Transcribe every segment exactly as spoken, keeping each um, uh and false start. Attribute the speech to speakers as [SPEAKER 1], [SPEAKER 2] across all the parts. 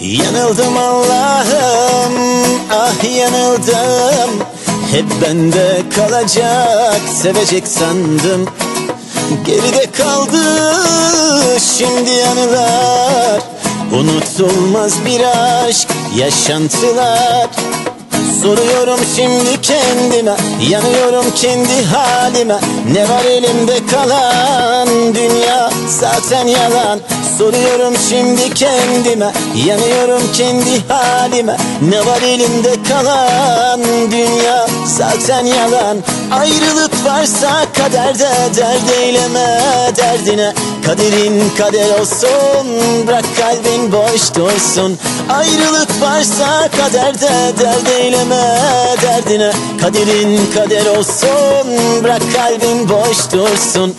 [SPEAKER 1] Yanıldım Allah'ım, ah yanıldım. Hep bende kalacak, sevecek sandım. Geride kaldı şimdi anılar, unutulmaz bir aşk, yaşantılar. Soruyorum şimdi kendime, yanıyorum kendi halime. Ne var elimde kalan, dünya zaten yalan. Soruyorum şimdi kendime, yanıyorum kendi halime. Ne var elimde kalan, dünya zaten yalan. Ayrılık varsa kaderde, dert eyleme derdine. Kaderin kader olsun, bırak kalbin boş dursun. Ayrılık varsa kaderde, dert eyleme derdine. Kaderin kader olsun, bırak kalbin boş dursun.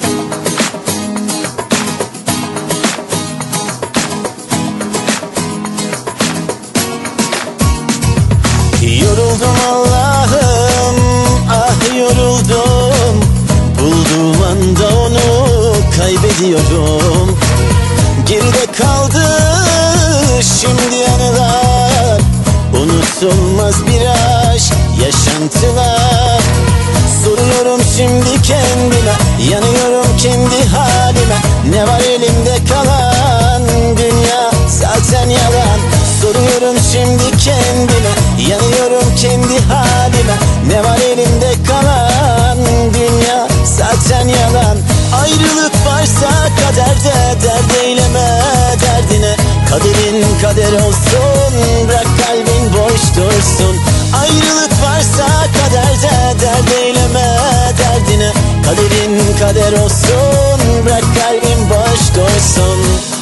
[SPEAKER 1] Yoruldum Allah'ım, ah yoruldum. Bulduğum anda onu kaybediyorum. Geride kaldı şimdi anılar, unutulmaz bir aşk, yaşantılar. Soruyorum şimdi kendime, yanıyorum kendi halime. Ne var elimde kalan, dünya zaten yalan. Soruyorum şimdi kendime, yanıyorum kendi halime. Ne var elimde kalan, dünya zaten yalan. Ayrılık varsa kaderde, dert eyleme derdine. Kaderin kader olsun, bırak kalbin boş dursun. Ayrılık varsa kaderde, dert eyleme derdine. Kaderin kader olsun, bırak kalbin boş dursun.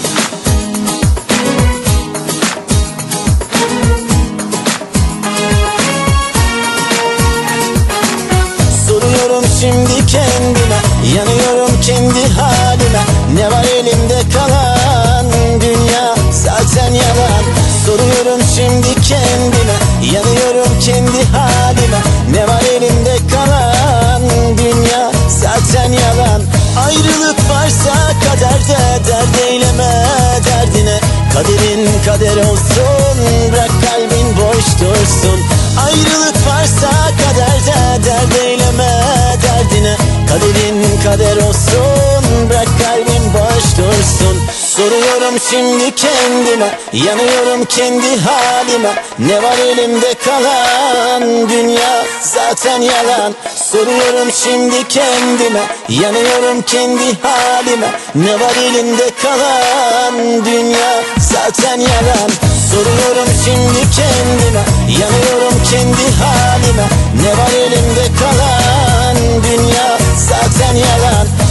[SPEAKER 1] Soruyorum şimdi kendime, yanıyorum kendi halime. Ne var elimde kalan, dünya zaten yalan. Soruyorum şimdi kendime, yanıyorum kendi halime. Ne var elimde kalan, dünya zaten yalan. Ayrılık varsa kaderde, dert eyleme derdine. Kaderin kader olsun, bırak kalbin boş dursun. Ayrılık varsa kaderde, dert eyleme derdine. Kaderin kader olsun, bırak kalbin boş dursun. Soruyorum şimdi kendime, yanıyorum kendi halime. Ne var elimde kalan, dünya zaten yalan. Soruyorum şimdi kendime, yanıyorum kendi halime. Ne var elimde kalan, dünya zaten yalan. Soruyorum şimdi kendime, yanıyorum kendi halime. Ne var elimde kalan, dünya zaten yalan.